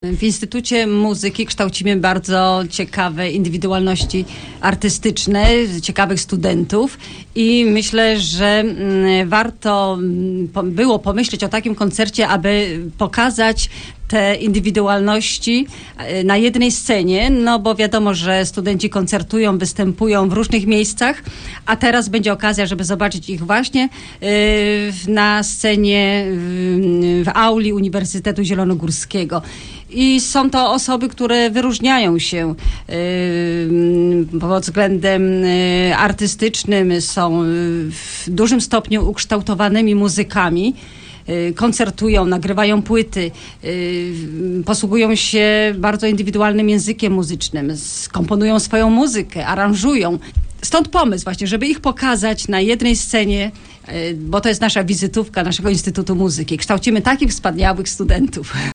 W Instytucie Muzyki kształcimy bardzo ciekawe indywidualności artystyczne, ciekawych studentów i myślę, że warto było pomyśleć o takim koncercie, aby pokazać te indywidualności na jednej scenie, no bo wiadomo, że studenci koncertują, występują w różnych miejscach, a teraz będzie okazja, żeby zobaczyć ich właśnie na scenie w auli Uniwersytetu Zielonogórskiego. I są to osoby, które wyróżniają się pod względem artystycznym, są w dużym stopniu ukształtowanymi muzykami. Koncertują, nagrywają płyty, posługują się bardzo indywidualnym językiem muzycznym, komponują swoją muzykę, aranżują. Stąd pomysł właśnie, żeby ich pokazać na jednej scenie, bo to jest nasza wizytówka naszego Instytutu Muzyki. Kształcimy takich wspaniałych studentów.